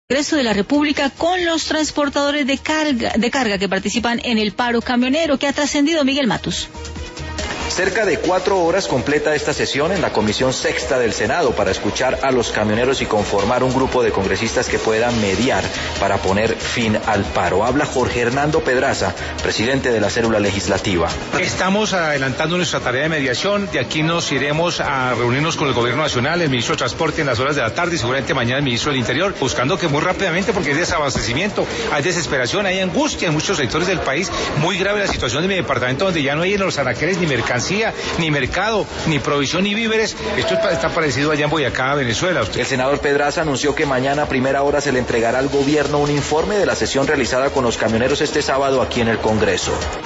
Congreso de la República con los transportadores de carga que participan en el paro camionero que ha trascendido. Miguel Matus. Cerca de 4 horas completa esta sesión en la Comisión Sexta del Senado para escuchar a los camioneros y conformar un grupo de congresistas que puedan mediar para poner fin al paro. Habla Jorge Hernando Pedraza, presidente de la célula legislativa. Estamos adelantando nuestra tarea de mediación. De aquí nos iremos a reunirnos con el Gobierno Nacional, el ministro de Transporte en las horas de la tarde y seguramente mañana el ministro del Interior, buscando que muy rápidamente, porque hay desabastecimiento, hay desesperación, hay angustia en muchos sectores del país. Muy grave la situación de mi departamento, donde ya no hay en los anaqueles ni mercancía, ni mercado, ni provisión, ni víveres. Esto está parecido allá en Boyacá, Venezuela. El senador Pedraza anunció que mañana a primera hora se le entregará al gobierno un informe de la sesión realizada con los camioneros este sábado aquí en el Congreso.